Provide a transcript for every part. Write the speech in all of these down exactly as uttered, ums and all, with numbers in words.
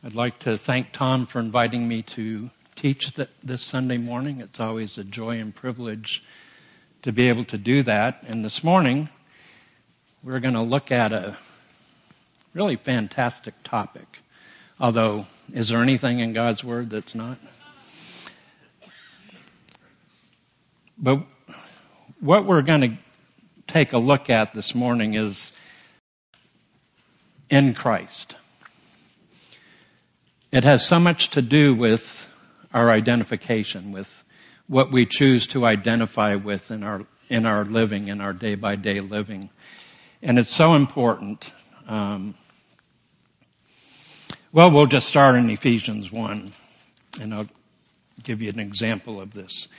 I'd like to thank Tom for inviting me to teach th- this Sunday morning. It's always a joy and privilege to be able to do that. And this morning, we're going to look at a really fantastic topic. Although, is there anything in God's Word that's not? But what we're going to take a look at this morning is in Christ. It has so much to do with our identification, with what we choose to identify with in our in our living, in our day-by-day living. And it's so important. Um, well, we'll just start in Ephesians one, and I'll give you an example of this.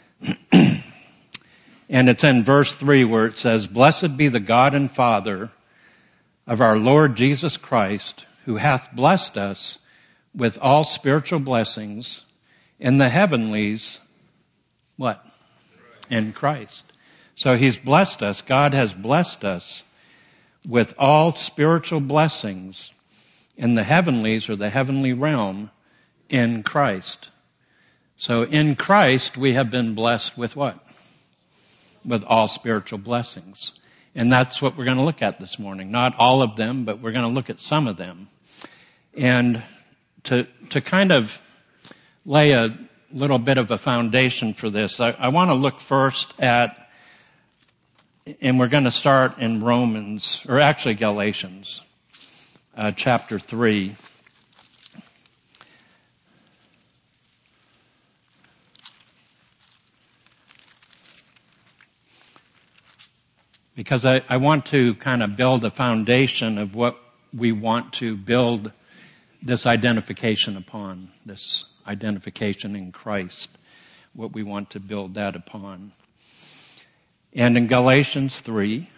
And it's in verse three where it says, "Blessed be the God and Father of our Lord Jesus Christ, who hath blessed us with all spiritual blessings in the heavenlies," what? In Christ. So He's blessed us. God has blessed us with all spiritual blessings in the heavenlies, or the heavenly realm, in Christ. So in Christ we have been blessed with what? With all spiritual blessings. And that's what we're going to look at this morning. Not all of them, but we're going to look at some of them. And to to kind of lay a little bit of a foundation for this, I, I want to look first at, and we're going to start in Romans, or actually Galatians, uh, chapter three. Because I, I want to kind of build a foundation of what we want to build this identification upon, this identification in Christ, what we want to build that upon. And in Galatians three,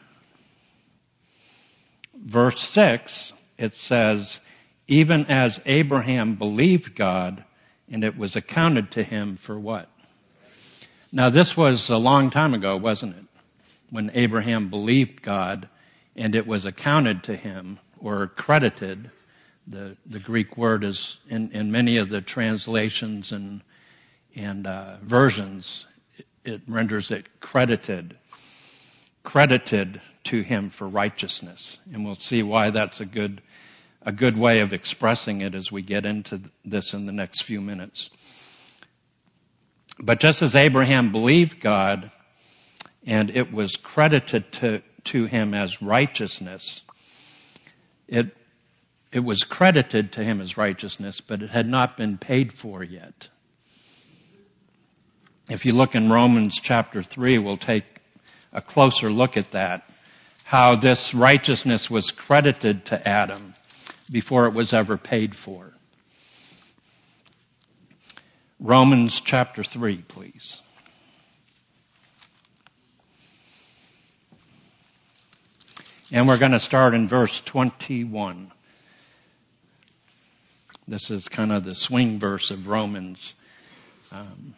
verse six, it says, "Even as Abraham believed God, and it was accounted to him for" what? Now this was a long time ago, wasn't it? When Abraham believed God, and it was accounted to him, or credited. The the Greek word is in, in many of the translations and and uh, versions, it, it renders it credited, credited to him for righteousness, and we'll see why that's a good a good way of expressing it as we get into this in the next few minutes. But just as Abraham believed God, and it was credited to to him as righteousness, it. It was credited to him as righteousness, but it had not been paid for yet. If you look in Romans chapter three, we'll take a closer look at that, how this righteousness was credited to Adam before it was ever paid for. Romans chapter three, please. And we're going to start in verse twenty-one. This is kind of the swing verse of Romans. Um,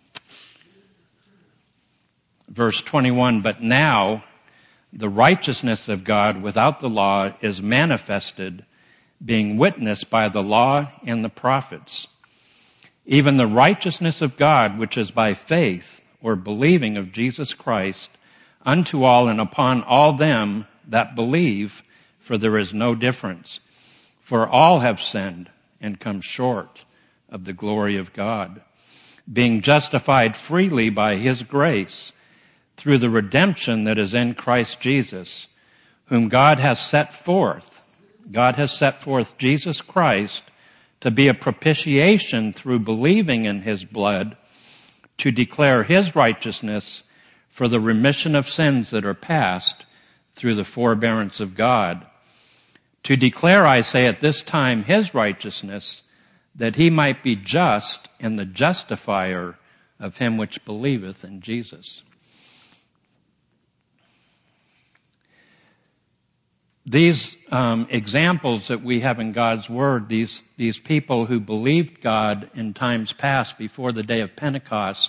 verse twenty-one, "But now the righteousness of God without the law is manifested, being witnessed by the law and the prophets. Even the righteousness of God, which is by faith, or believing of Jesus Christ, unto all and upon all them that believe, for there is no difference. For all have sinned and come short of the glory of God, being justified freely by His grace through the redemption that is in Christ Jesus, whom God has set forth. God has set forth Jesus Christ to be a propitiation through believing in His blood, to declare His righteousness for the remission of sins that are past through the forbearance of God. To declare, I say, at this time His righteousness, that He might be just and the justifier of him which believeth in Jesus." These um, examples that we have in God's Word, these these people who believed God in times past before the day of Pentecost,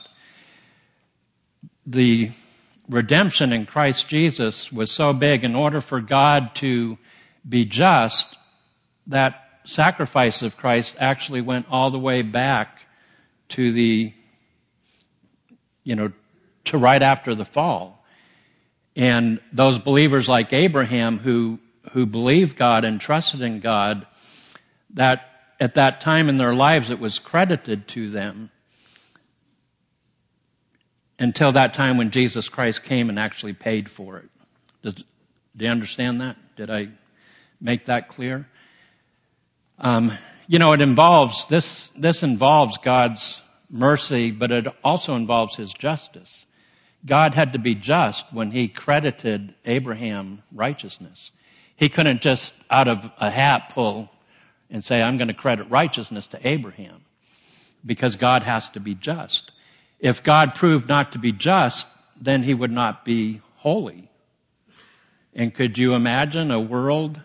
the redemption in Christ Jesus was so big, in order for God to be just, that sacrifice of Christ actually went all the way back to the, you know, to right after the fall. And those believers like Abraham who, who believed God and trusted in God, that at that time in their lives it was credited to them until that time when Jesus Christ came and actually paid for it. Does, do you understand that? Did I make that clear? Um, you know, it involves, this, this involves God's mercy, but it also involves His justice. God had to be just when He credited Abraham righteousness. He couldn't just out of a hat pull and say, I'm going to credit righteousness to Abraham, because God has to be just. If God proved not to be just, then He would not be holy. And could you imagine a world,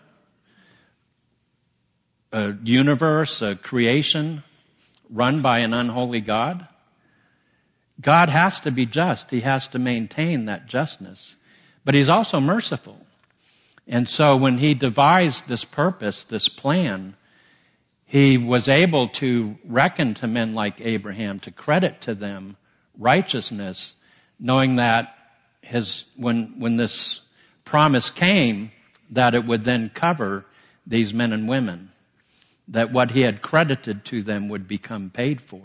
a universe, a creation run by an unholy God? God has to be just. He has to maintain that justness. But He's also merciful. And so when He devised this purpose, this plan, He was able to reckon to men like Abraham, to credit to them righteousness, knowing that his, when, when this promise came, that it would then cover these men and women, that what He had credited to them would become paid for.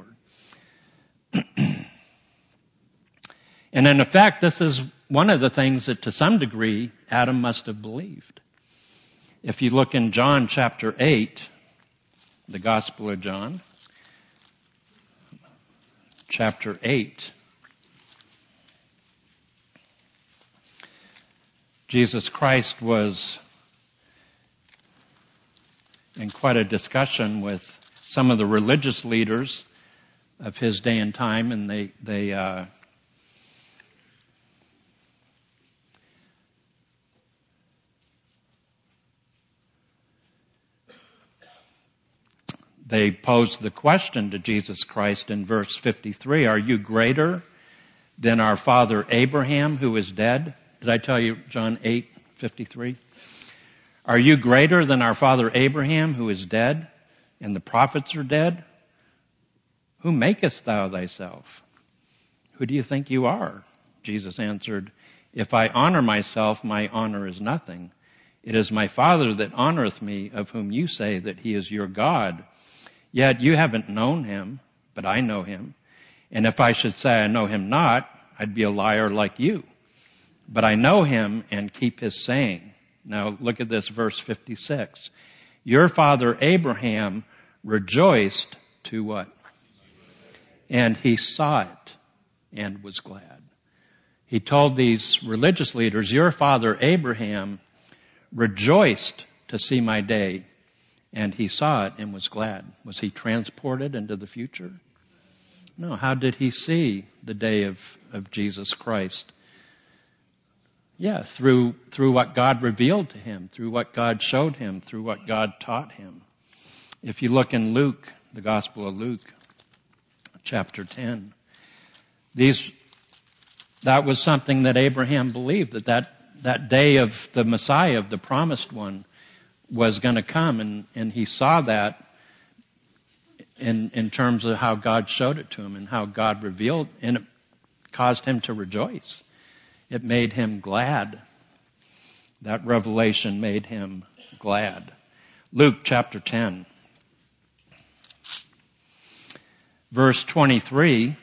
And in effect, this is one of the things that to some degree Adam must have believed. If you look in John chapter eight, the Gospel of John, chapter eight, Jesus Christ was in quite a discussion with some of the religious leaders of His day and time, and they, they, uh, They posed the question to Jesus Christ in verse fifty-three, are you greater than our father Abraham who is dead? Did I tell you John eight fifty-three? Are you greater than our father Abraham who is dead, and the prophets are dead? Who makest thou thyself? Who do you think you are? Jesus answered, if I honor myself, my honor is nothing. It is my Father that honoreth me, of whom you say that He is your God. Yet you haven't known Him, but I know Him. And if I should say I know Him not, I'd be a liar like you. But I know Him and keep His saying. Now look at this, verse fifty-six. Your father Abraham rejoiced to what? And he saw it and was glad. He told these religious leaders, your father Abraham rejoiced to see my day, and he saw it and was glad. Was he transported into the future? No. How did he see the day of, of Jesus Christ? Yeah, through, through what God revealed to him, through what God showed him, through what God taught him. If you look in Luke, the Gospel of Luke, chapter ten, these, that was something that Abraham believed, that that, that day of the Messiah, of the promised one, was going to come, and, and he saw that in, in terms of how God showed it to him and how God revealed, and it caused him to rejoice. It made him glad. That revelation made him glad. Luke chapter ten, verse twenty-three.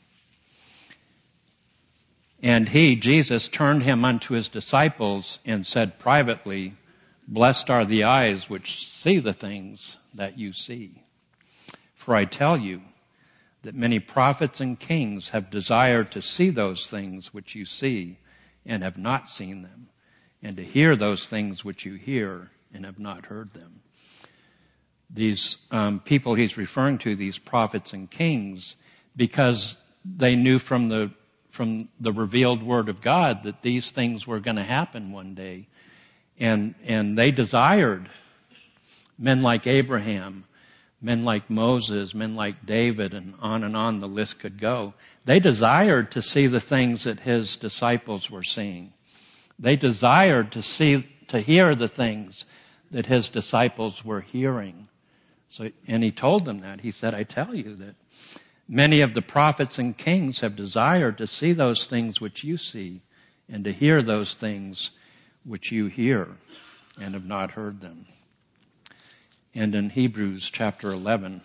And he, Jesus, turned him unto his disciples and said privately, blessed are the eyes which see the things that you see. For I tell you that many prophets and kings have desired to see those things which you see and have not seen them, and to hear those things which you hear and have not heard them. These um, people he's referring to, these prophets and kings, because they knew from the from the revealed word of God that these things were going to happen one day. And, and they desired men like Abraham, men like Moses, men like David, and on and on the list could go. They desired to see the things that his disciples were seeing. They desired to see, to hear the things that his disciples were hearing. So, and he told them that. He said, I tell you that many of the prophets and kings have desired to see those things which you see and to hear those things which you hear and have not heard them. And in Hebrews chapter eleven,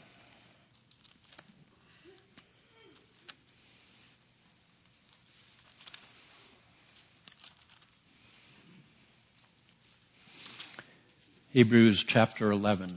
Hebrews chapter eleven.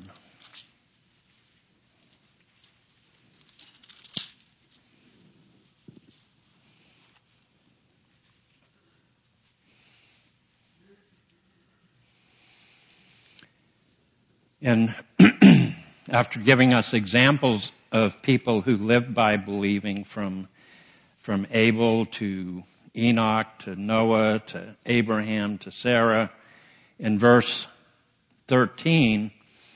And after giving us examples of people who lived by believing, from, from Abel to Enoch to Noah to Abraham to Sarah, in verse thirteen,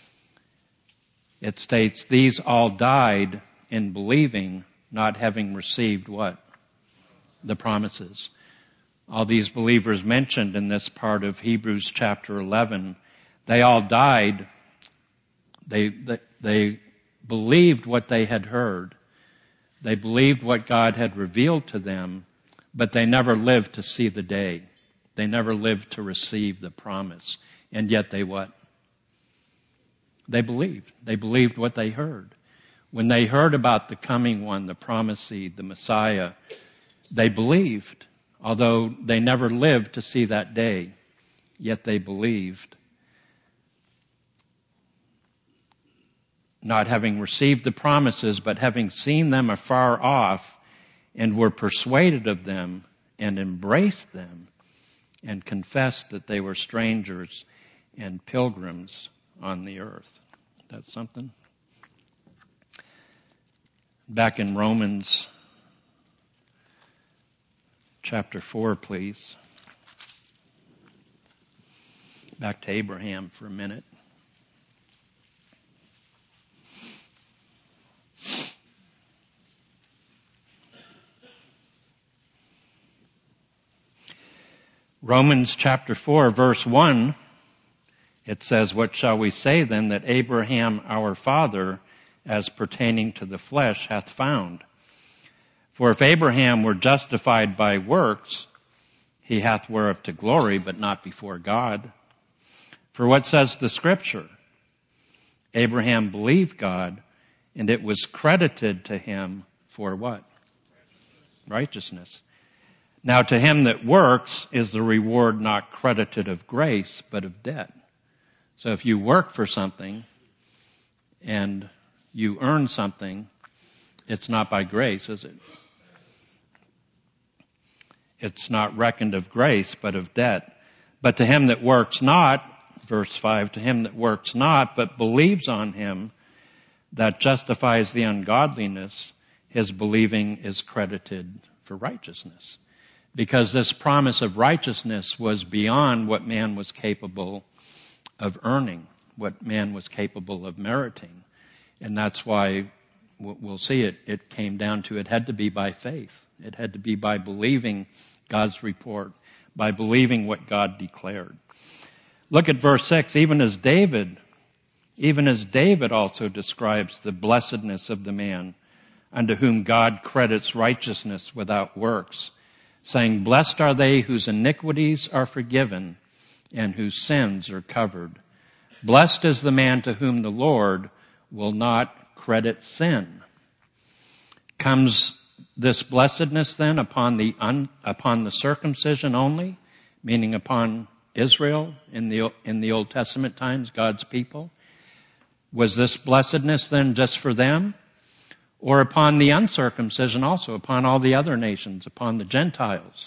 it states, these all died in believing, not having received what? The promises. All these believers mentioned in this part of Hebrews chapter eleven, they all died. They, they, they believed what they had heard. They believed what God had revealed to them, but they never lived to see the day. They never lived to receive the promise. And yet they what? They believed. They believed what they heard. When they heard about the coming one, the promised seed, the Messiah, they believed, although they never lived to see that day, yet they believed. Not having received the promises, but having seen them afar off, and were persuaded of them, and embraced them, and confessed that they were strangers and pilgrims on the earth. That's something. Back in Romans chapter four, please. Back to Abraham for a minute. Romans chapter four, verse one, it says, what shall we say then that Abraham our father, as pertaining to the flesh, hath found? For if Abraham were justified by works, he hath whereof to glory, but not before God. For what says the Scripture? Abraham believed God, and it was credited to him for what? Righteousness. Now to him that works is the reward not credited of grace, but of debt. So if you work for something and you earn something, it's not by grace, is it? It's not reckoned of grace, but of debt. But to him that works not, verse five, to him that works not, but believes on him that justifies the ungodliness, his believing is credited for righteousness. Because this promise of righteousness was beyond what man was capable of earning, what man was capable of meriting. And that's why we'll see it, it came down to it had to be by faith. It had to be by believing God's report, by believing what God declared. Look at verse six, even as David, even as David also describes the blessedness of the man unto whom God credits righteousness without works, saying, blessed are they whose iniquities are forgiven and whose sins are covered. Blessed is the man to whom the Lord will not credit sin. Comes this blessedness then upon the un, upon the circumcision only, meaning upon Israel in the in the Old Testament times, God's people? Was this blessedness then just for them? Or upon the uncircumcision also, upon all the other nations, upon the Gentiles,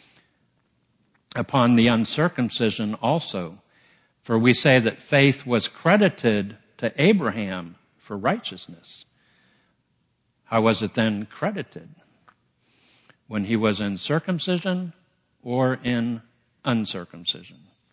upon the uncircumcision also. For we say that faith was credited to Abraham for righteousness. How was it then credited? When he was in circumcision or in uncircumcision?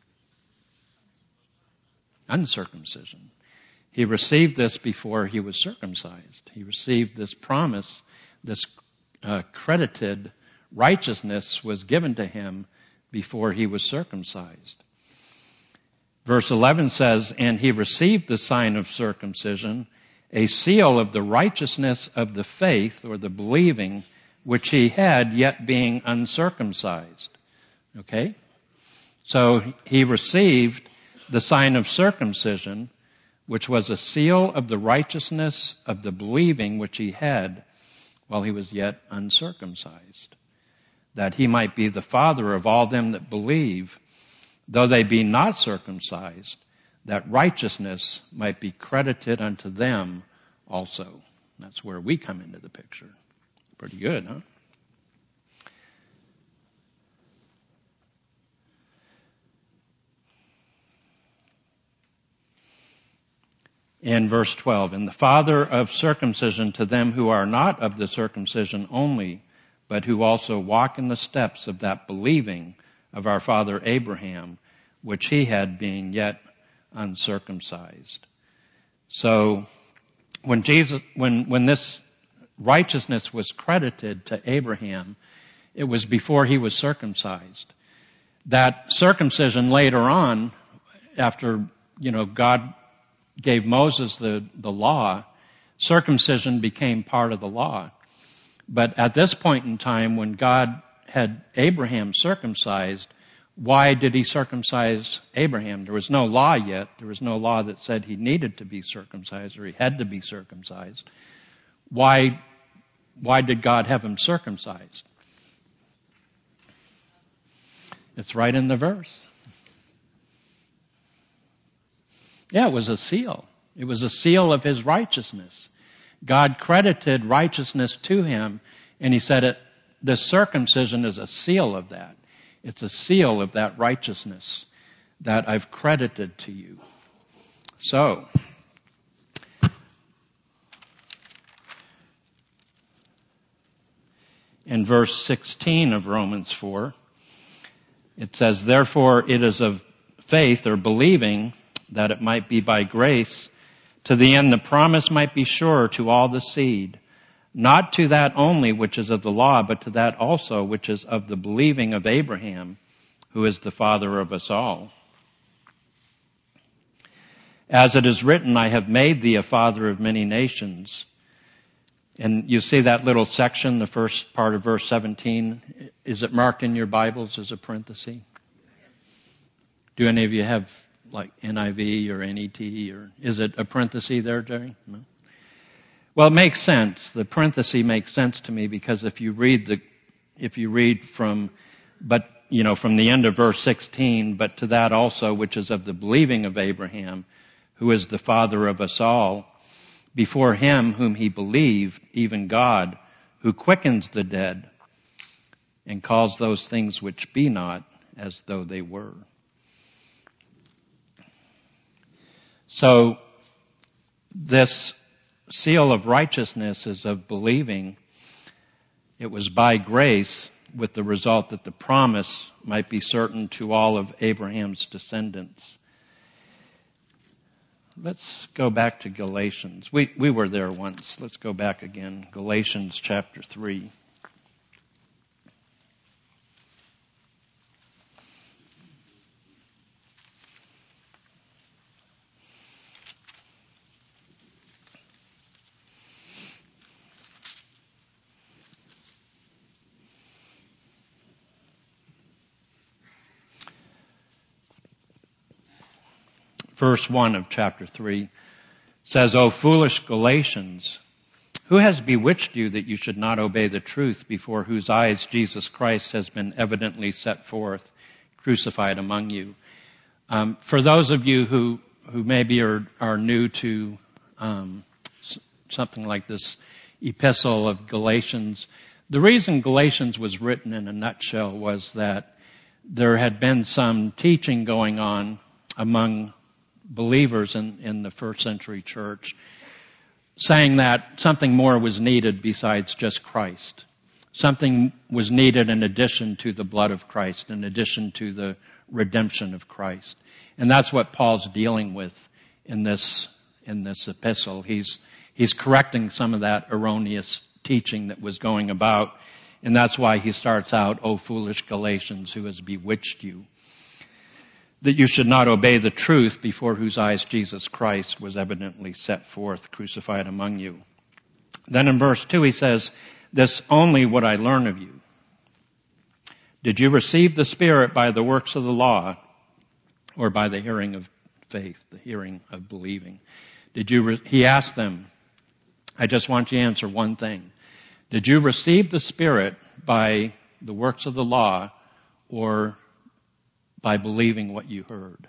Uncircumcision. He received this before he was circumcised. He received this promise, this uh, credited righteousness was given to him before he was circumcised. Verse eleven says, and he received the sign of circumcision, a seal of the righteousness of the faith, or the believing, which he had, yet being uncircumcised. Okay? So he received the sign of circumcision, which was a seal of the righteousness of the believing which he had while he was yet uncircumcised, that he might be the father of all them that believe, though they be not circumcised, that righteousness might be credited unto them also. That's where we come into the picture. Pretty good, huh? In verse twelve, and the father of circumcision to them who are not of the circumcision only, but who also walk in the steps of that believing of our father Abraham, which he had being yet uncircumcised. So when Jesus, when, when this righteousness was credited to Abraham, it was before he was circumcised. That circumcision later on, after, you know, God gave Moses the, the law, circumcision became part of the law. But at this point in time, when God had Abraham circumcised, why did he circumcise Abraham? There was no law yet. There was no law that said he needed to be circumcised or he had to be circumcised. Why, why did God have him circumcised? It's right in the verse. Yeah, it was a seal. It was a seal of his righteousness. God credited righteousness to him, and he said it, the circumcision is a seal of that. It's a seal of that righteousness that I've credited to you. So, in verse sixteen of Romans four, it says, therefore it is of faith or believing that it might be by grace, to the end the promise might be sure to all the seed, not to that only which is of the law, but to that also which is of the believing of Abraham, who is the father of us all. As it is written, I have made thee a father of many nations. And you see that little section, the first part of verse seventeen. Is it marked in your Bibles as a parenthesis? Do any of you have like N I V or N E T, or is it a parenthesis there, Jerry? No? Well, it makes sense. The parenthesis makes sense to me because if you read the, if you read from, but, you know, from the end of verse sixteen, but to that also which is of the believing of Abraham, who is the father of us all, before him whom he believed, even God, who quickens the dead and calls those things which be not as though they were. So this seal of righteousness is of believing. It was by grace, with the result that the promise might be certain to all of Abraham's descendants. Let's go back to Galatians. We we were there once. Let's go back again. Galatians chapter three. Verse one of chapter three says, O foolish Galatians, who has bewitched you that you should not obey the truth, before whose eyes Jesus Christ has been evidently set forth, crucified among you? Um, for those of you who, who maybe are, are new to um, something like this epistle of Galatians, the reason Galatians was written in a nutshell was that there had been some teaching going on among believers in, in the first century church, saying that something more was needed besides just Christ. Something was needed in addition to the blood of Christ, in addition to the redemption of Christ. And that's what Paul's dealing with in this, in this epistle. He's, he's correcting some of that erroneous teaching that was going about. And that's why he starts out, O foolish Galatians, who has bewitched you. that you should not obey the truth, before whose eyes Jesus Christ was evidently set forth, crucified among you. Then in verse two he says, this only would I learn of you. Did you receive the Spirit by the works of the law, or by the hearing of faith, the hearing of believing? Did you, re- he asked them, I just want you to answer one thing. Did you receive the Spirit by the works of the law, or by believing what you heard?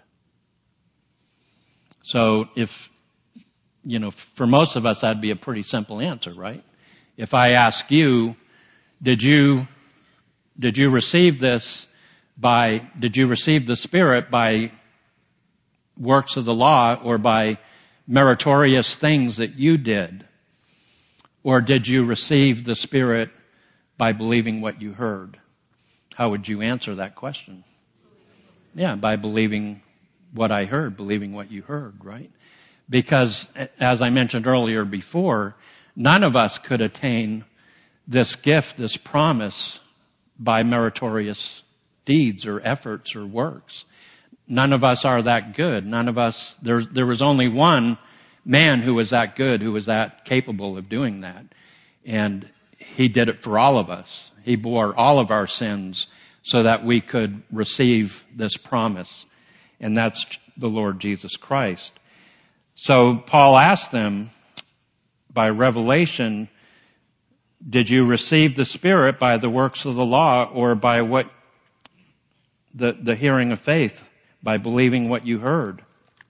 So if, you know, for most of us that'd be a pretty simple answer, right? If I ask you, did you, did you receive this by, did you receive the Spirit by works of the law, or by meritorious things that you did? Or did you receive the Spirit by believing what you heard? How would you answer that question? Yeah, by believing what I heard, believing what you heard, right? Because, as I mentioned earlier before, none of us could attain this gift, this promise, by meritorious deeds or efforts or works. None of us are that good. None of us, there, there was only one man who was that good, who was that capable of doing that. And he did it for all of us. He bore all of our sins so that we could receive this promise. And that's the Lord Jesus Christ. So Paul asked them, by revelation, did you receive the Spirit by the works of the law, or by what the, the hearing of faith, by believing what you heard?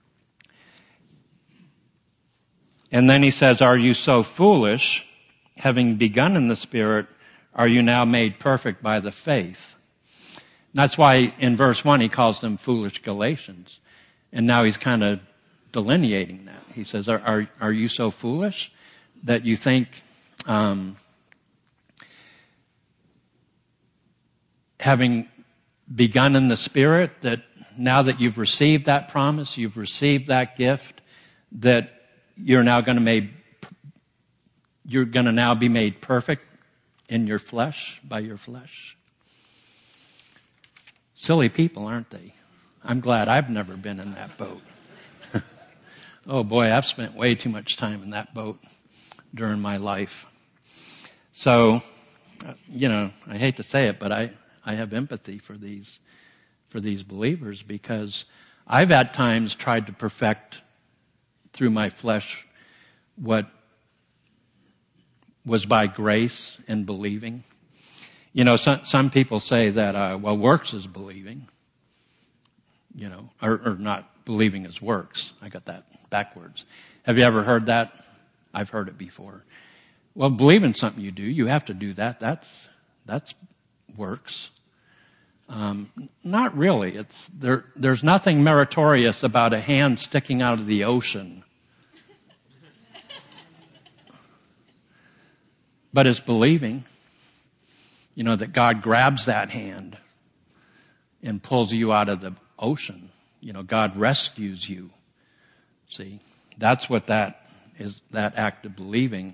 And then he says, are you so foolish, having begun in the Spirit, are you now made perfect by the faith? That's why in verse one he calls them foolish Galatians. And now he's kind of delineating that. He says, are, are, are you so foolish that you think, um, having begun in the Spirit, that now that you've received that promise, you've received that gift, that you're now going to made, you're going to now be made perfect in your flesh, by your flesh? Silly people, aren't they? I'm glad I've never been in that boat. Oh boy, I've spent way too much time in that boat during my life. So, you know, I hate to say it, but I, I have empathy for these, for these believers, because I've at times tried to perfect through my flesh what was by grace and believing. You know, some, some people say that, uh, well, works is believing, you know, or, or not believing is works. I got that backwards. Have you ever heard that? I've heard it before. Well, believing something you do, you have to do that. That's, that's works. Um, not really. It's, there, there's nothing meritorious about a hand sticking out of the ocean. But it's believing, you know, that God grabs that hand and pulls you out of the ocean. You know, God rescues you. See, that's what that is, that act of believing.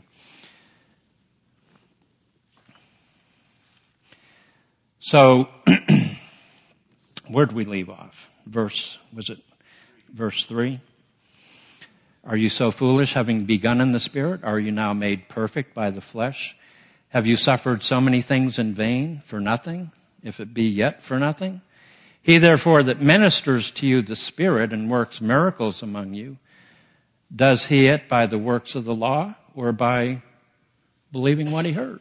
So, where did we leave off? Verse, was it verse three? Are you so foolish, having begun in the Spirit? Are you now made perfect by the flesh? Have you suffered so many things in vain for nothing, if it be yet for nothing? He therefore that ministers to you the Spirit and works miracles among you, does he it by the works of the law, or by believing what he heard?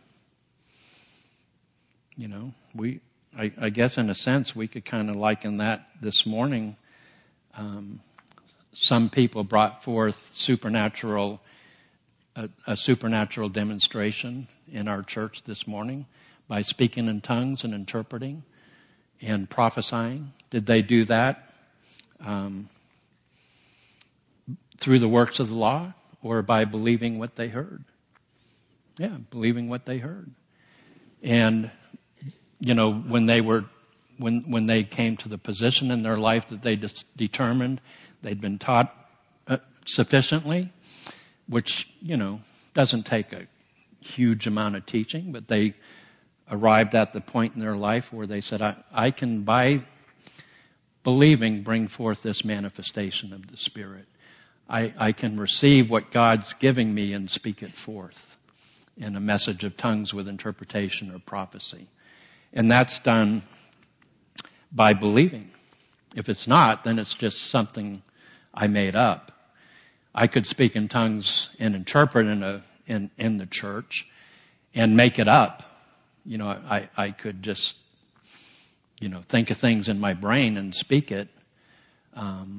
You know, we, I, I guess in a sense we could kind of liken that this morning. Um, some people brought forth supernatural, a, a supernatural demonstration in our church this morning by speaking in tongues and interpreting and prophesying. Did they do that um, through the works of the law, or by believing what they heard? Yeah, believing what they heard. And, you know, when they were, when when they came to the position in their life that they just determined they'd been taught uh, sufficiently, which, you know, doesn't take a huge amount of teaching, but they arrived at the point in their life where they said, I, I can by believing, bring forth this manifestation of the Spirit. I, I can receive what God's giving me and speak it forth in a message of tongues with interpretation or prophecy. And that's done by believing. If it's not, then it's just something I made up. I could speak in tongues and interpret in a in, in the church and make it up. You know, I, I could just, you know, think of things in my brain and speak it. Um,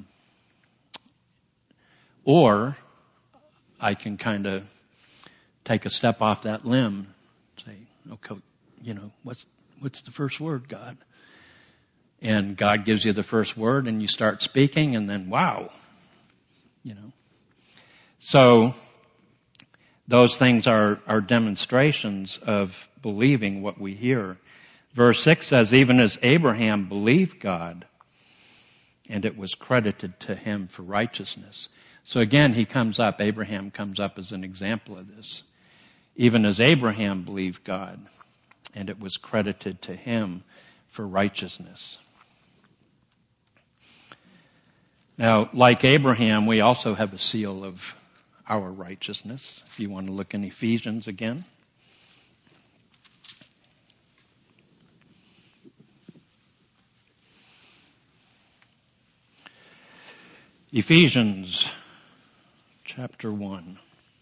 or I can kind of take a step off that limb, say, okay, you know, what's what's the first word, God? And God gives you the first word and you start speaking and then, wow, you know. So those things are, are demonstrations of believing what we hear. Verse six says, even as Abraham believed God, and it was credited to him for righteousness. So again, he comes up, Abraham comes up as an example of this. Even as Abraham believed God, and it was credited to him for righteousness. Now, like Abraham, we also have a seal of our righteousness. If you want to look in Ephesians again. Ephesians chapter one.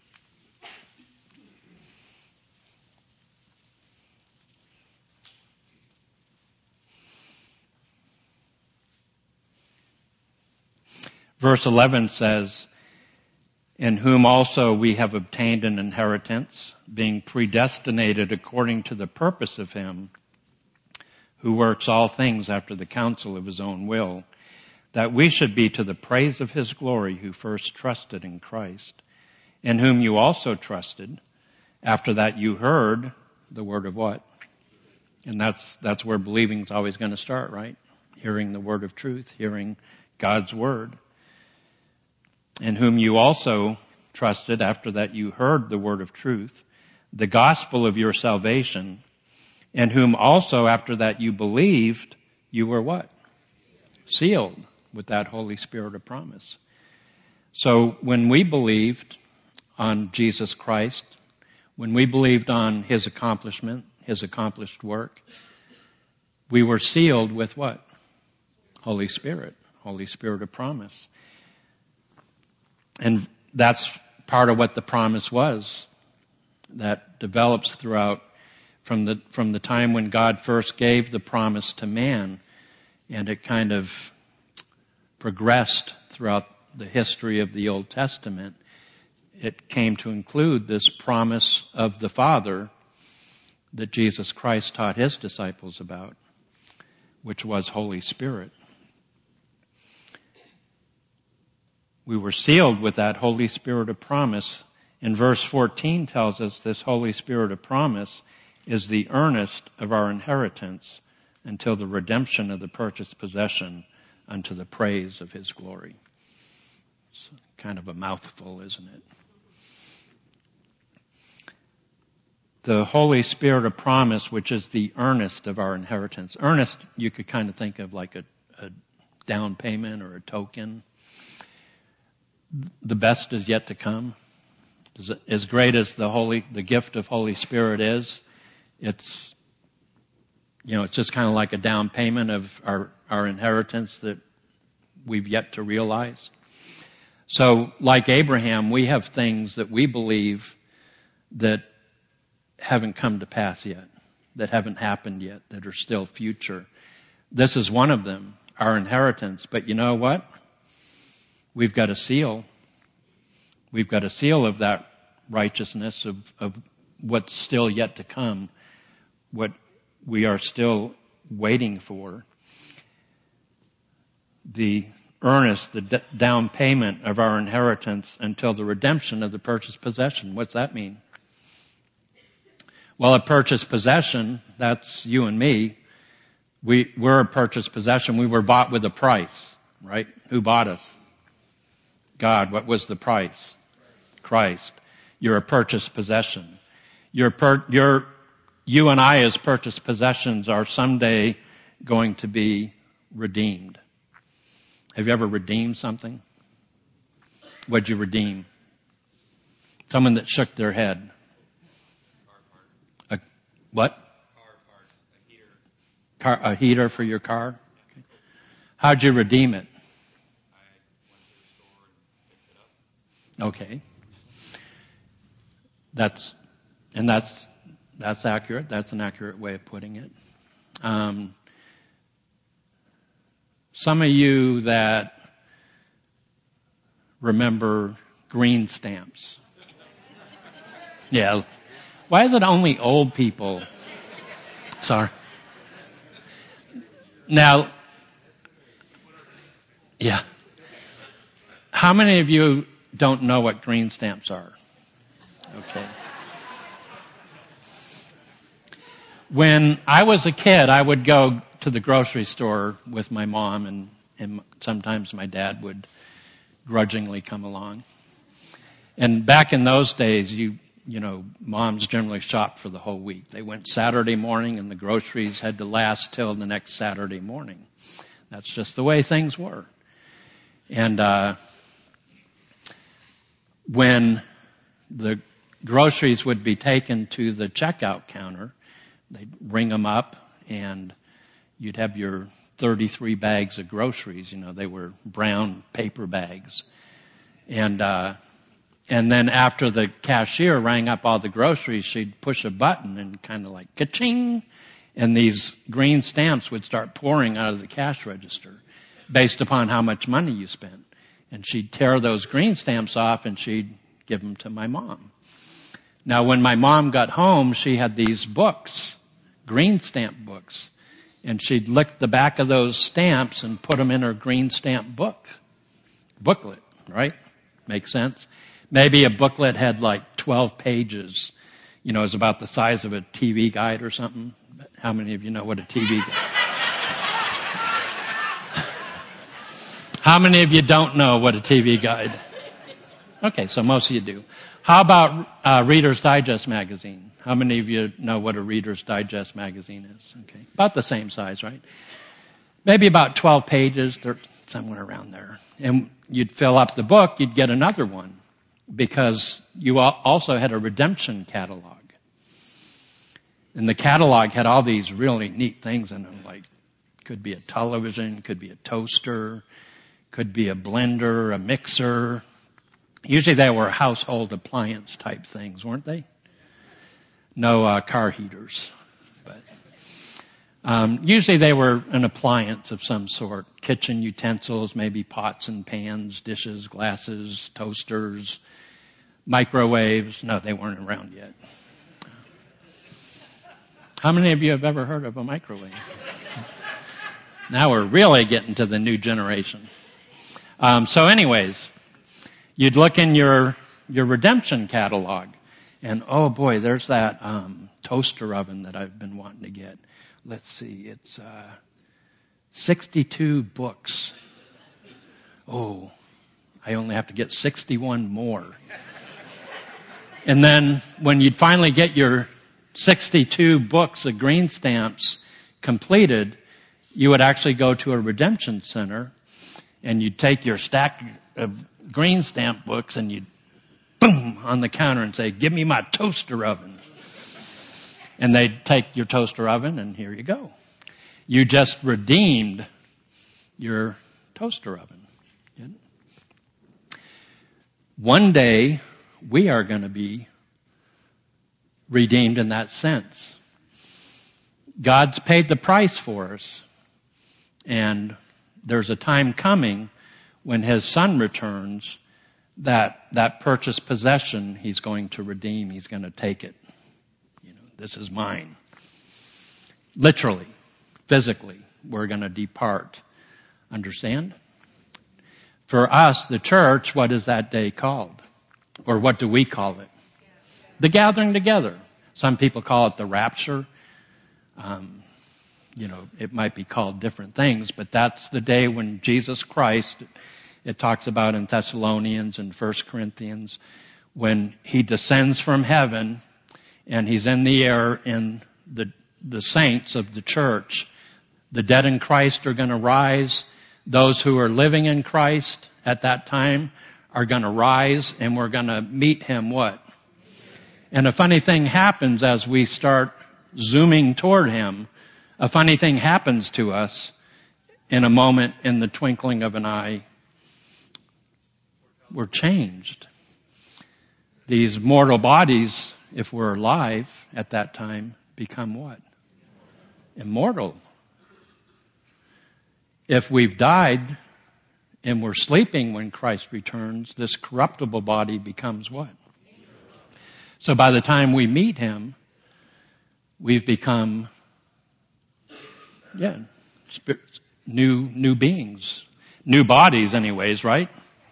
Verse eleven says, in whom also we have obtained an inheritance, being predestinated according to the purpose of him who works all things after the counsel of his own will, that we should be to the praise of his glory who first trusted in Christ, in whom you also trusted, after that you heard the word of what? And that's that's where believing is always going to start, right? Hearing the word of truth, hearing God's word. In whom you also trusted, after that you heard the word of truth, the gospel of your salvation, in whom also after that you believed, you were what? Sealed with that Holy Spirit of promise. So when we believed on Jesus Christ, when we believed on his accomplishment, his accomplished work, we were sealed with what? Holy Spirit, Holy Spirit of promise. And that's part of what the promise was. That develops throughout from the from the time when God first gave the promise to man, and it kind of progressed throughout the history of the Old Testament. It came to include this promise of the Father that Jesus Christ taught his disciples about, which was Holy Spirit. We were sealed with that Holy Spirit of promise. And verse fourteen tells us this Holy Spirit of promise is the earnest of our inheritance until the redemption of the purchased possession unto the praise of his glory. It's kind of a mouthful, isn't it? The Holy Spirit of promise, which is the earnest of our inheritance. Earnest, you could kind of think of like a, a down payment or a token. The best is yet to come. As great as the holy, the gift of Holy Spirit is, it's, you know, it's just kind of like a down payment of our, our inheritance that we've yet to realize. So, like Abraham, we have things that we believe that haven't come to pass yet, that haven't happened yet, that are still future. This is one of them, our inheritance. But you know what? We've got a seal. We've got a seal of that righteousness of, of what's still yet to come, what we are still waiting for. The earnest, the d- down payment of our inheritance until the redemption of the purchased possession. What's that mean? Well, a purchased possession, that's you and me. We, we're a purchased possession. We were bought with a price, right? Who bought us? God. What was the price? Christ. You're a purchased possession. You're per, you're, you and I as purchased possessions are someday going to be redeemed. Have you ever redeemed something? What'd you redeem? Someone that shook their head. A, what? Car parts, a heater. Car, a heater for your car? Okay. How'd you redeem it? I went to the store and picked it up. Okay. That's, and that's, that's accurate. That's an accurate way of putting it. Um, some of you that remember green stamps. Yeah. Why is it only old people? Sorry. Now, yeah. How many of you don't know what green stamps are? Okay. When I was a kid, I would go to the grocery store with my mom, and, and sometimes my dad would grudgingly come along. And back in those days, you you know, moms generally shopped for the whole week. They went Saturday morning, and the groceries had to last till the next Saturday morning. That's just the way things were. And uh when the groceries would be taken to the checkout counter, they'd ring them up, and you'd have your thirty-three bags of groceries. You know, they were brown paper bags. And uh and then after the cashier rang up all the groceries, she'd push a button and kind of like ka-ching, and these green stamps would start pouring out of the cash register based upon how much money you spent. And she'd tear those green stamps off, and she'd give them to my mom. Now, when my mom got home, she had these books, green stamp books, and she'd lick the back of those stamps and put them in her green stamp book, booklet, right? Makes sense? Maybe a booklet had like twelve pages. You know, it was about the size of a T V guide or something. How many of you know what a T V guide is? How many of you don't know what a T V guide? Okay, so most of you do. How about uh, Reader's Digest magazine? How many of you know what a Reader's Digest magazine is? Okay, about the same size, right? Maybe about twelve pages, somewhere around there. And you'd fill up the book, you'd get another one, because you also had a redemption catalog. And the catalog had all these really neat things in them, like could be a television, could be a toaster, could be a blender, a mixer. Usually they were household appliance type things, weren't they? No uh, car heaters. But um, usually they were an appliance of some sort. Kitchen utensils, maybe pots and pans, dishes, glasses, toasters, microwaves. No, they weren't around yet. How many of you have ever heard of a microwave? Now we're really getting to the new generation. Um, so anyways, you'd look in your your redemption catalog, and oh boy, there's that um, toaster oven that I've been wanting to get. Let's see, it's uh, sixty-two books. Oh, I only have to get sixty-one more. And then when you'd finally get your sixty-two books of green stamps completed, you would actually go to a redemption center, and you'd take your stack of green stamp books and you'd boom on the counter and say, "Give me my toaster oven." And they'd take your toaster oven, and here you go. You just redeemed your toaster oven. One day, we are going to be redeemed in that sense. God's paid the price for us, and there's a time coming when His Son returns that that purchased possession He's going to redeem. He's going to take it. You know, this is mine. Literally, physically, we're going to depart. Understand? For us, the church, what is that day called? Or what do we call it? The gathering together. Some people call it the rapture. Um, you know, it might be called different things, but that's the day when Jesus Christ, it talks about in Thessalonians and First Corinthians, when He descends from heaven and He's in the air, and the, the saints of the church, the dead in Christ, are going to rise. those who are living in Christ at that time are going to rise, and we're going to meet him what? And a funny thing happens as we start zooming toward him. A funny thing happens to us in a moment, in the twinkling of an eye. We're changed. These mortal bodies, if we're alive at that time, become what? Immortal. If we've died and we're sleeping when Christ returns, this corruptible body becomes what? So by the time we meet him, we've become, yeah, spirit, new, new beings, new bodies anyways, right?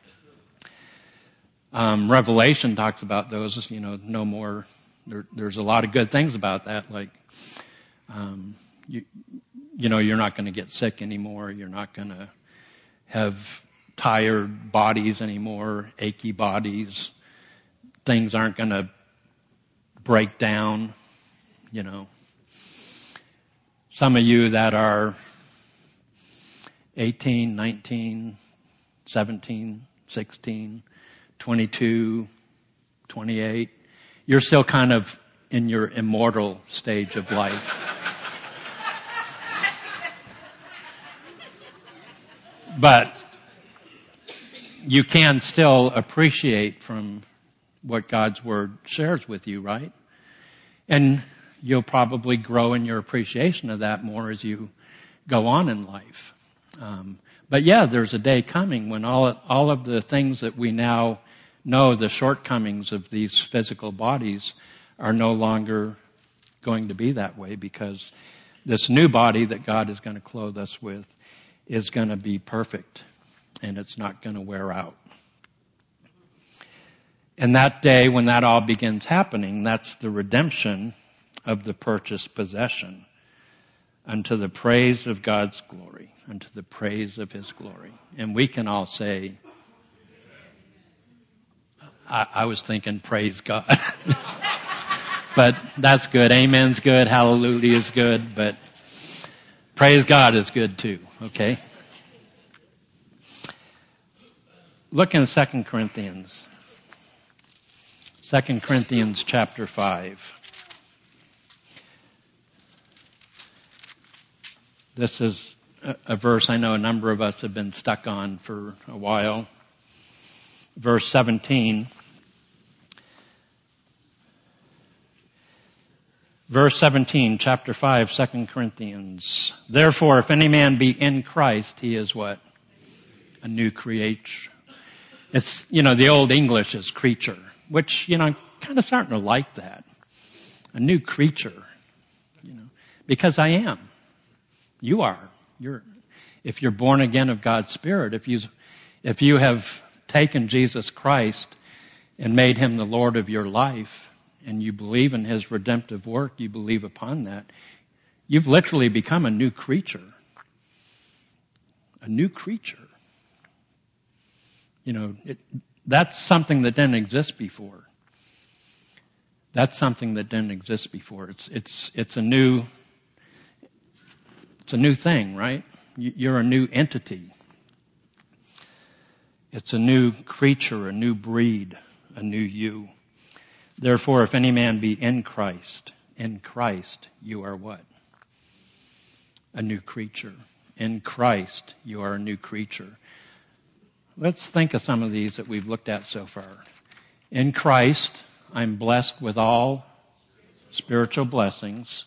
Um, Revelation talks about those, you know, no more, there, there's a lot of good things about that, like, um, you, you know, you're not going to get sick anymore, you're not going to have tired bodies anymore, achy bodies, things aren't going to break down, you know. Some of you that are eighteen, nineteen, seventeen, sixteen, twenty-two, twenty-eight, you're still kind of in your immortal stage of life. But you can still appreciate from what God's Word shares with you, right? And you'll probably grow in your appreciation of that more as you go on in life. Um, but yeah, there's a day coming when all all of the things that we now know, the shortcomings of these physical bodies, are no longer going to be that way, because this new body that God is going to clothe us with is going to be perfect, and it's not going to wear out. And that day when that all begins happening, that's the redemption of the purchased possession, unto the praise of God's glory, unto the praise of his glory. And we can all say, I, I was thinking praise God. But that's good. Amen's good. Hallelujah is good. But praise God is good too. Okay? Look in Second Corinthians. Second Corinthians chapter five. This is a, a verse I know a number of us have been stuck on for a while. Verse seventeen. Verse seventeen, chapter five, Second Corinthians. Therefore, if any man be in Christ, he is what? A new creature. It's, you know, the old English is creature, which, you know, I'm kind of starting to like that. A new creature, you know, because I am. You are. You're, if you're born again of God's Spirit, if you, if you have taken Jesus Christ and made him the Lord of your life, and you believe in his redemptive work, you believe upon that, you've literally become a new creature. A new creature. You know, it, that's something that didn't exist before. That's something that didn't exist before. It's it's it's a new it's a new thing, right? You're a new entity. It's a new creature, a new breed, a new you. Therefore, if any man be in Christ, in Christ you are what? A new creature. In Christ you are a new creature. Let's think of some of these that we've looked at so far. In Christ, I'm blessed with all spiritual blessings.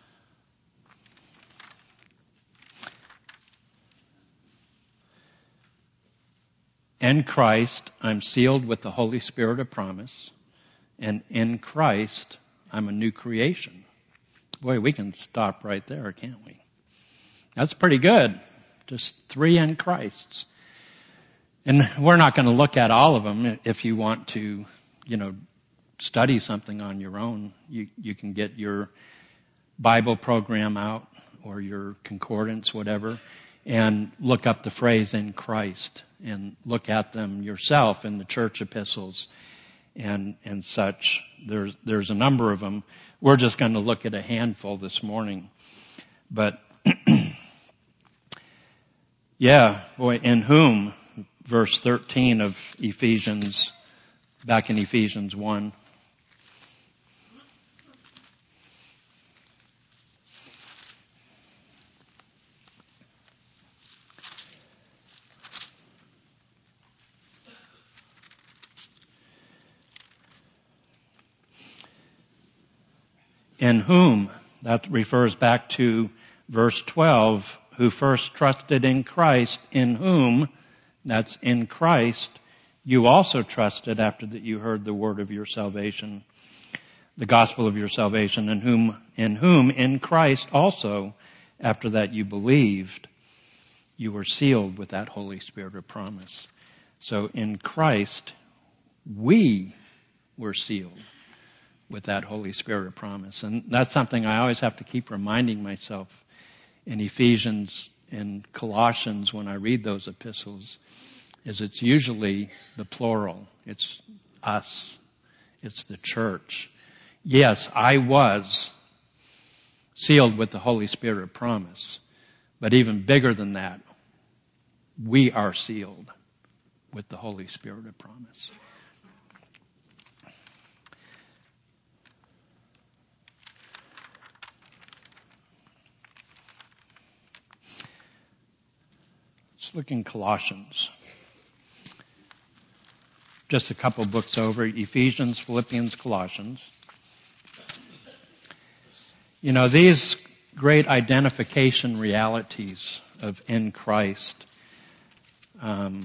In Christ, I'm sealed with the Holy Spirit of promise. And in Christ, I'm a new creation. Boy, we can stop right there, can't we? That's pretty good. Just three in Christs. And we're not going to look at all of them. If you want to, you know, study something on your own, you, you can get your Bible program out or your concordance, whatever, and look up the phrase in Christ and look at them yourself in the church epistles and and such. There's there's a number of them. We're just going to look at a handful this morning. But Yeah, boy, in whom, verse thirteen of Ephesians, back in Ephesians one. In whom, that refers back to verse twelve, who first trusted in Christ, in whom, that's in Christ, you also trusted after that you heard the word of your salvation, the gospel of your salvation, in whom, in whom, in Christ also, after that you believed, you were sealed with that Holy Spirit of promise. So in Christ, we were sealed with that Holy Spirit of promise. And that's something I always have to keep reminding myself in Ephesians and Colossians when I read those epistles, is it's usually the plural. It's us. It's the church. Yes, I was sealed with the Holy Spirit of promise. But even bigger than that, we are sealed with the Holy Spirit of promise. Let's look in Colossians. Just a couple books over, Ephesians, Philippians, Colossians. You know, these great identification realities of in Christ, um,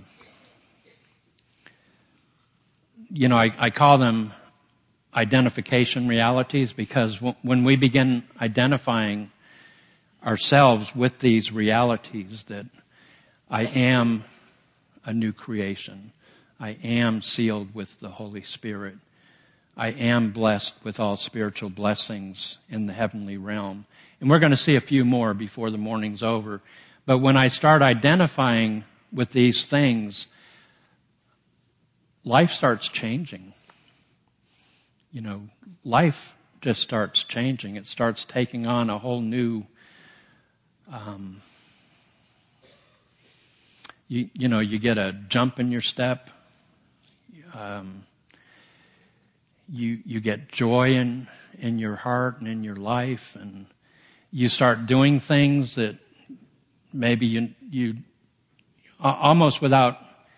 you know, I, I call them identification realities because w- when we begin identifying ourselves with these realities that I am a new creation. I am sealed with the Holy Spirit. I am blessed with all spiritual blessings in the heavenly realm. And we're going to see a few more before the morning's over. But when I start identifying with these things, life starts changing. You know, life just starts changing. It starts taking on a whole new um You, you know, you get a jump in your step. Um, you you get joy in in your heart and in your life, and you start doing things that maybe you you almost without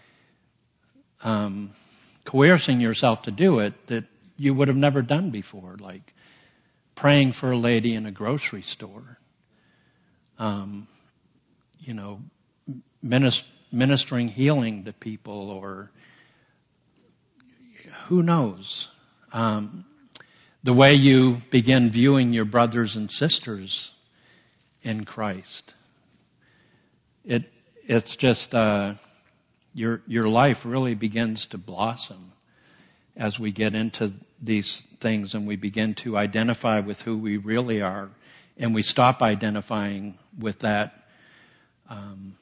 um, coercing yourself to do it that you would have never done before, like praying for a lady in a grocery store. Um, you know, minister. ministering healing to people, or who knows, um, the way you begin viewing your brothers and sisters in Christ. It it's just uh, your your life really begins to blossom as we get into these things and we begin to identify with who we really are, and we stop identifying with that. Um,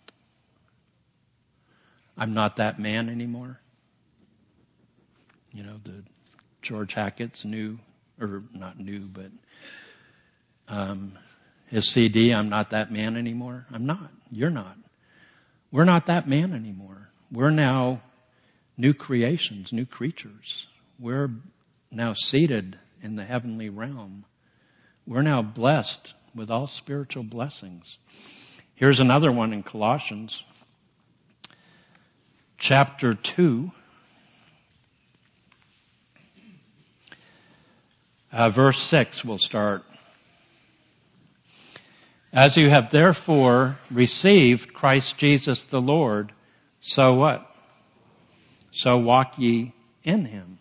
I'm not that man anymore. You know, the George Hackett's new, or not new, but um, his C D, I'm not that man anymore. I'm not. You're not. We're not that man anymore. We're now new creations, new creatures. We're now seated in the heavenly realm. We're now blessed with all spiritual blessings. Here's another one in Colossians. Chapter two, uh, verse six we'll start. As you have therefore received Christ Jesus the Lord, so what? So walk ye in him.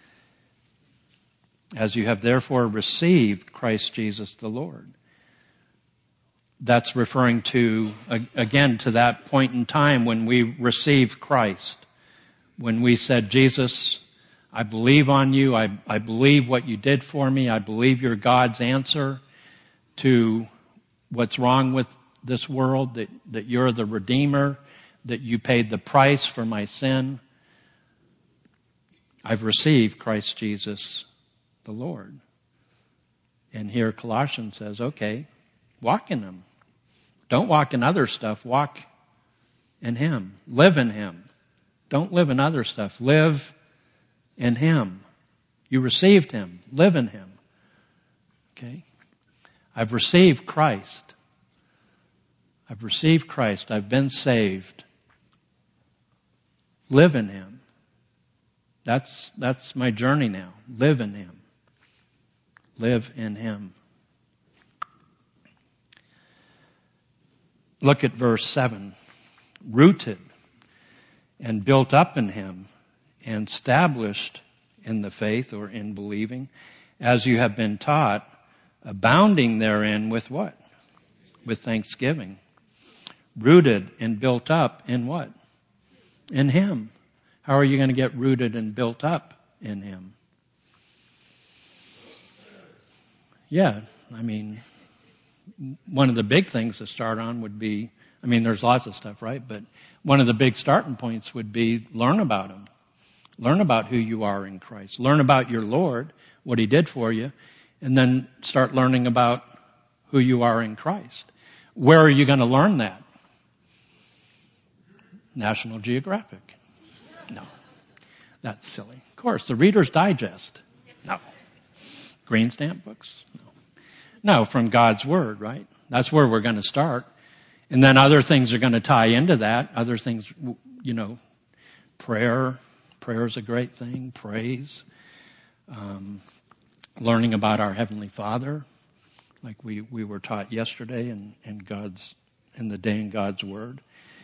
As you have therefore received Christ Jesus the Lord. That's referring to, again, to that point in time when we received Christ. When we said, Jesus, I believe on you. I, I believe what you did for me. I believe you're God's answer to what's wrong with this world, that, that you're the Redeemer, that you paid the price for my sin. I've received Christ Jesus the Lord. And here Colossians says, okay, walk in him. Don't walk in other stuff. Walk in Him. Live in Him. Don't live in other stuff. Live in Him. You received Him. Live in Him. Okay? I've received Christ. I've received Christ. I've been saved. Live in Him. That's, that's my journey now. Live in Him. Live in Him. Look at verse seven. Rooted and built up in Him and established in the faith or in believing, as you have been taught, abounding therein with what? With thanksgiving. Rooted and built up in what? In Him. How are you going to get rooted and built up in Him? Yeah, I mean, one of the big things to start on would be, I mean, there's lots of stuff, right? But one of the big starting points would be learn about Him. Learn about who you are in Christ. Learn about your Lord, what He did for you, and then start learning about who you are in Christ. Where are you going to learn that? National Geographic. No. That's silly. Of course, the Reader's Digest. No. Green stamp books. No. No, from God's Word, right? That's where we're going to start. And then other things are going to tie into that. Other things, you know, prayer. Prayer is a great thing. Praise. Um, learning about our Heavenly Father, like we, we were taught yesterday in, in God's, in the day in God's Word.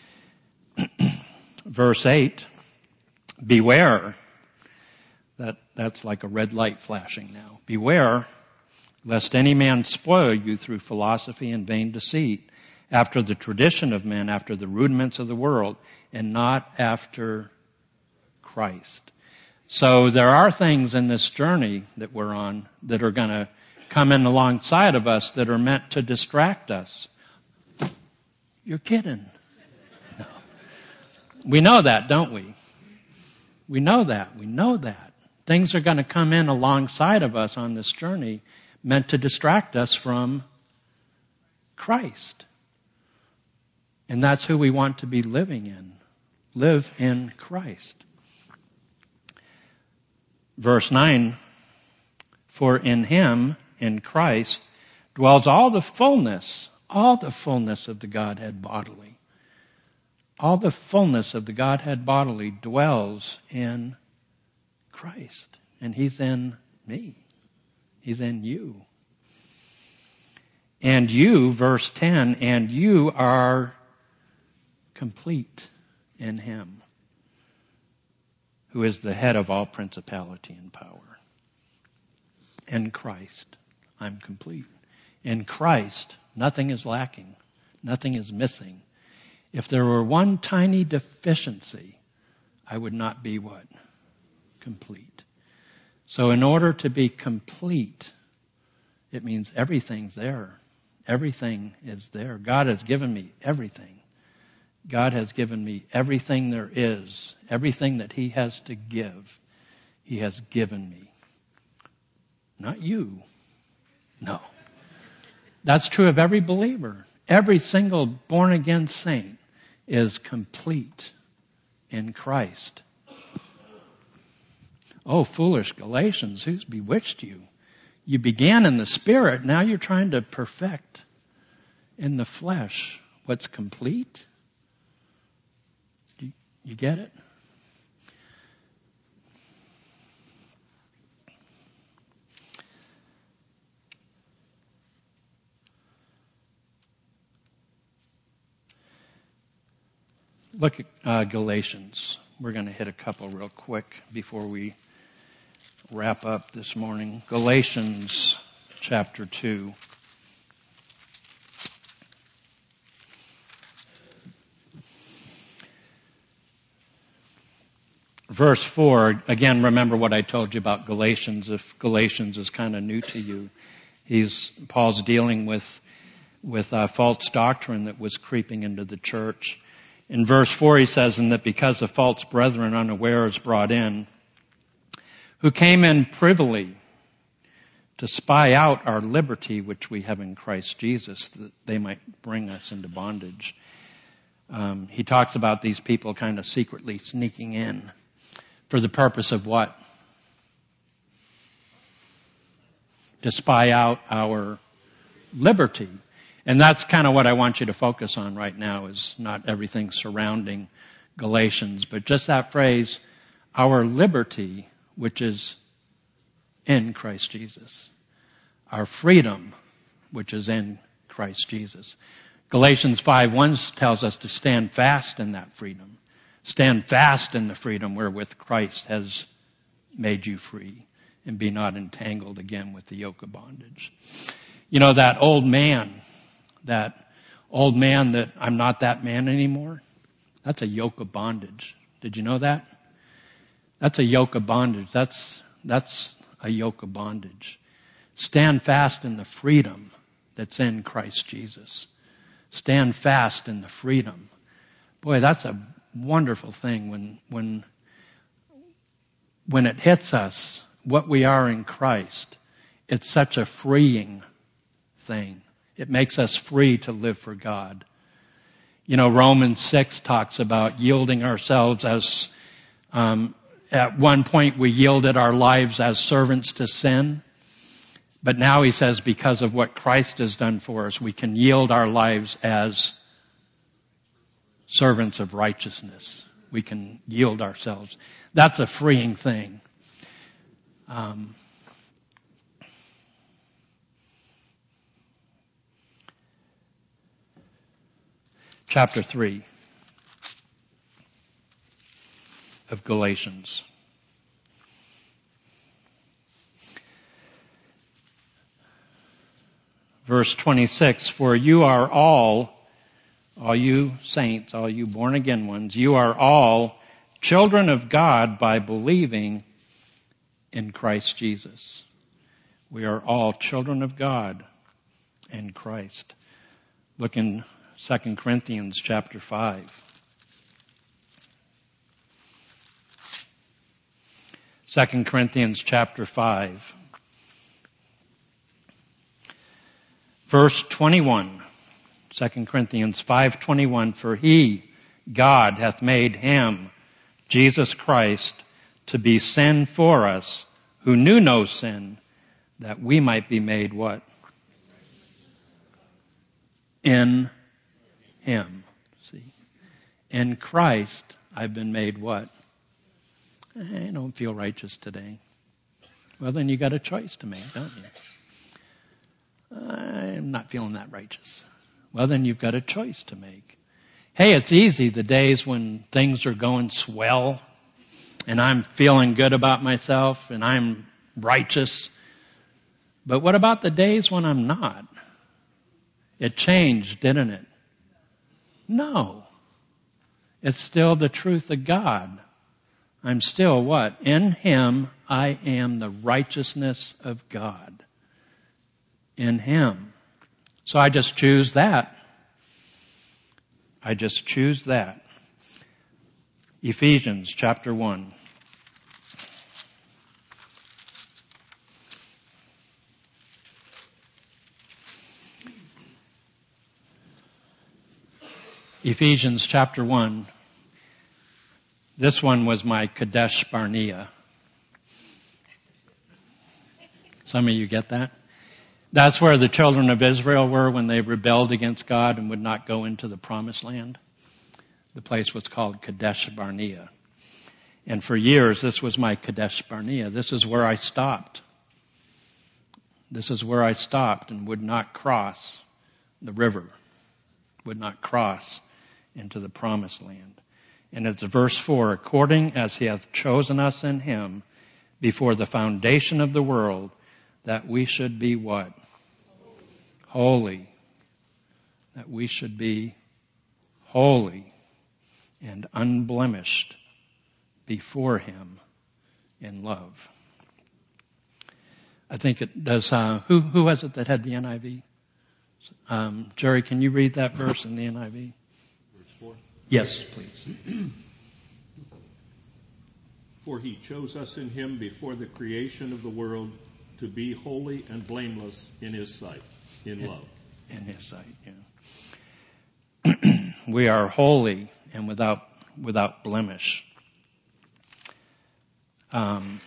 Verse eight, beware. That, that's like a red light flashing now. Beware, lest any man spoil you through philosophy and vain deceit, after the tradition of men, after the rudiments of the world, and not after Christ. So there are things in this journey that we're on that are going to come in alongside of us that are meant to distract us. You're kidding. No. We know that, don't we? We know that. We know that. Things are going to come in alongside of us on this journey meant to distract us from Christ. And that's who we want to be living in. Live in Christ. Verse nine, for in Him, in Christ, dwells all the fullness, all the fullness of the Godhead bodily. All the fullness of the Godhead bodily dwells in Christ. And He's in me. He's in you. And you, verse ten, and you are complete in Him, who is the head of all principality and power. In Christ, I'm complete. In Christ, nothing is lacking. Nothing is missing. If there were one tiny deficiency, I would not be what? Complete. So in order to be complete, it means everything's there. Everything is there. God has given me everything. God has given me everything there is. Everything that He has to give, He has given me. Not you. No. That's true of every believer. Every single born-again saint is complete in Christ. Oh, foolish Galatians, who's bewitched you? You began in the Spirit, now you're trying to perfect in the flesh what's complete? You, you get it? Look at uh, Galatians. We're going to hit a couple real quick before we wrap up this morning. Galatians chapter two. Verse four, again, remember what I told you about Galatians. If Galatians is kind of new to you, he's Paul's dealing with with uh, false doctrine that was creeping into the church. In verse four, he says, and that because of false brethren unawares brought in, who came in privily to spy out our liberty which we have in Christ Jesus, that they might bring us into bondage. Um, he talks about these people kind of secretly sneaking in for the purpose of what? To spy out our liberty. And that's kind of what I want you to focus on right now, is not everything surrounding Galatians, but just that phrase, our liberty, which is in Christ Jesus. Our freedom, which is in Christ Jesus. Galatians five one tells us to stand fast in that freedom. Stand fast in the freedom wherewith Christ has made you free, and be not entangled again with the yoke of bondage. You know, that old man, that old man that I'm not that man anymore, that's a yoke of bondage. Did you know that? That's a yoke of bondage. That's, that's a yoke of bondage. Stand fast in the freedom that's in Christ Jesus. Stand fast in the freedom. Boy, that's a wonderful thing when, when, when it hits us, what we are in Christ. It's such a freeing thing. It makes us free to live for God. You know, Romans six talks about yielding ourselves as, um, at one point we yielded our lives as servants to sin. But now he says, because of what Christ has done for us, we can yield our lives as servants of righteousness. We can yield ourselves. That's a freeing thing. Um, chapter three of Galatians. Verse twenty-six, for you are all, all you saints, all you born again ones, you are all children of God by believing in Christ Jesus. We are all children of God in Christ. Look in Second Corinthians chapter five. Second Corinthians chapter five. Verse twenty-one, Second Corinthians five twenty-one, for he, God, hath made him, Jesus Christ, to be sin for us, who knew no sin, that we might be made what? In him. See? In Christ, I've been made what? I don't feel righteous today. Well, then you got a choice to make, don't you? I'm not feeling that righteous. Well, then you've got a choice to make. Hey, it's easy the days when things are going swell and I'm feeling good about myself and I'm righteous. But what about the days when I'm not? It changed, didn't it? No. It's still the truth of God. I'm still what? In him I am the righteousness of God. In him. So I just choose that. I just choose that. Ephesians chapter one. Ephesians chapter one. This one was my Kadesh Barnea. Some of you get that? That's where the children of Israel were when they rebelled against God and would not go into the promised land. The place was called Kadesh Barnea. And for years, this was my Kadesh Barnea. This is where I stopped. This is where I stopped and would not cross the river, would not cross into the promised land. And it's verse four, according as he hath chosen us in him before the foundation of the world, that we should be what? Holy. That we should be holy and unblemished before him in love. I think it does, uh, who, who was it that had the N I V? Um, Jerry, can you read that verse in the N I V? Verse four? Yes, please. For he chose us in him before the creation of the world to be holy and blameless in his sight, in, in love. In his sight, yeah. we are holy and without without blemish. Um,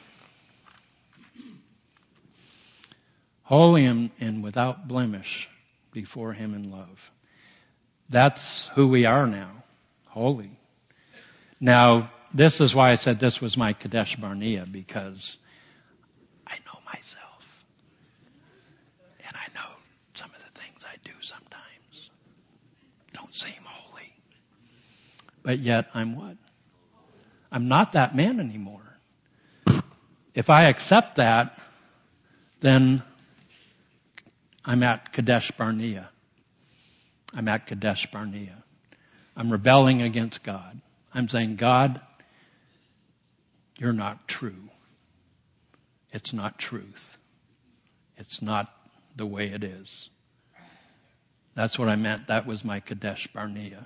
holy and, and without blemish before Him in love. That's who we are now, holy. Now, this is why I said this was my Kadesh Barnea, because I know myself. And I know some of the things I do sometimes don't seem holy. But yet I'm what? I'm not that man anymore. If I accept that, then I'm at Kadesh Barnea. I'm at Kadesh Barnea. I'm rebelling against God. I'm saying, God, you're not true. It's not truth. It's not the way it is. That's what I meant. That was my Kadesh Barnea.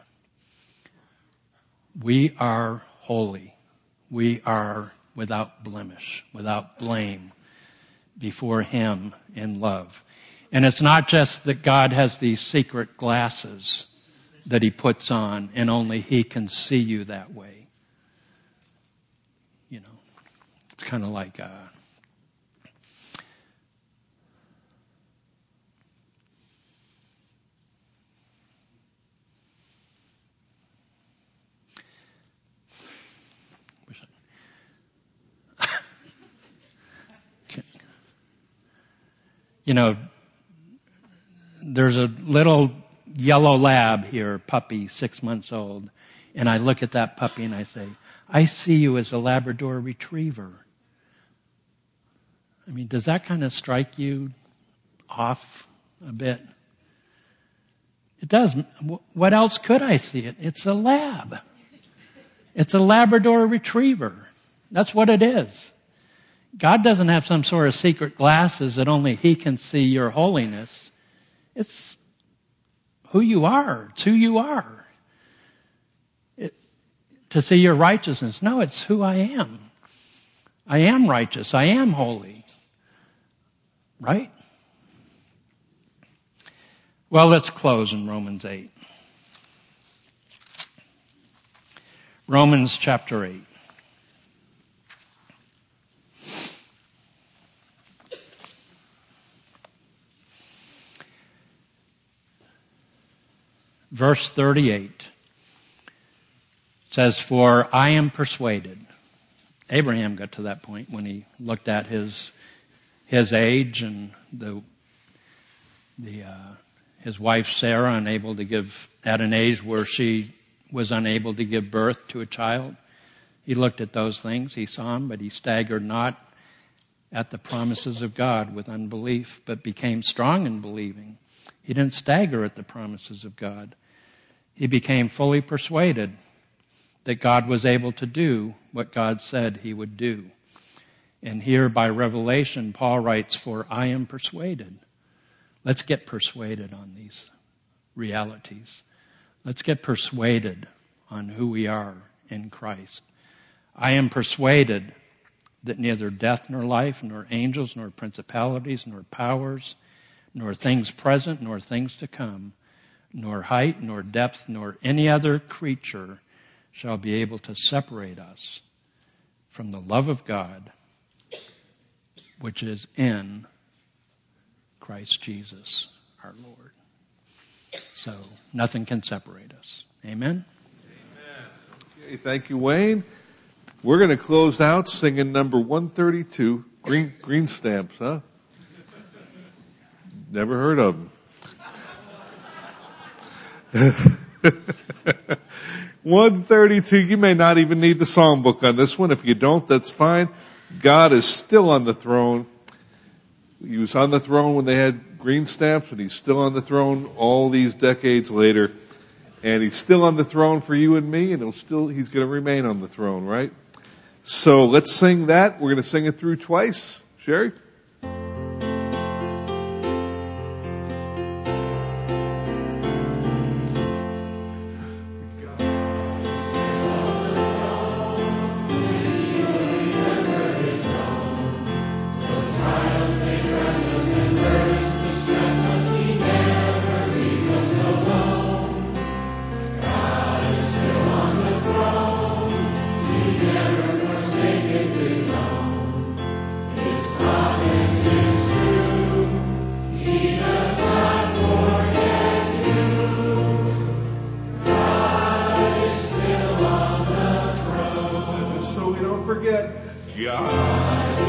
We are holy. We are without blemish, without blame before Him in love. And it's not just that God has these secret glasses that He puts on and only He can see you that way. You know, it's kind of like uh you know, there's a little yellow lab here, puppy, six months old, and I look at that puppy and I say, I see you as a Labrador Retriever. I mean, does that kind of strike you off a bit? It does. What else could I see it? It's a lab. It's a Labrador Retriever. That's what it is. God doesn't have some sort of secret glasses that only He can see your holiness. It's who you are. It's who you are. It, to see your righteousness. No, it's who I am. I am righteous. I am holy. Right? Well, let's close in Romans eight. Romans chapter eight. Verse thirty-eight says, for I am persuaded. Abraham got to that point when he looked at his his age and the the uh, his wife Sarah unable to give, at an age where she was unable to give birth to a child. He looked at those things. He saw them, but he staggered not at the promises of God with unbelief, but became strong in believing. He didn't stagger at the promises of God. He became fully persuaded that God was able to do what God said He would do. And here by revelation, Paul writes, for I am persuaded. Let's get persuaded on these realities. Let's get persuaded on who we are in Christ. I am persuaded that neither death nor life, nor angels, nor principalities, nor powers, nor things present, nor things to come, nor height, nor depth, nor any other creature shall be able to separate us from the love of God, which is in Christ Jesus, our Lord. So, nothing can separate us. Amen? Amen. Okay, thank you, Wayne. We're going to close out singing number one thirty-two, Green, green Stamps, huh? Never heard of them. one thirty-two, you may not even need the songbook on this one. If you don't, that's fine. God is still on the throne. He was on the throne when they had green stamps, and He's still on the throne all these decades later. And He's still on the throne for you and me, and he'll still, He's going to remain on the throne, right? So let's sing that. We're going to sing it through twice. Sherry? God God.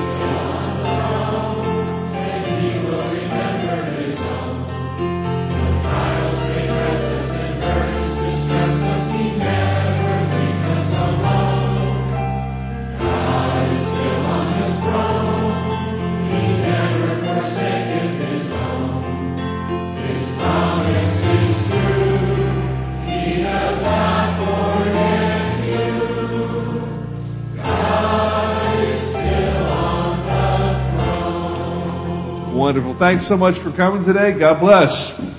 Wonderful. Thanks so much for coming today. God bless.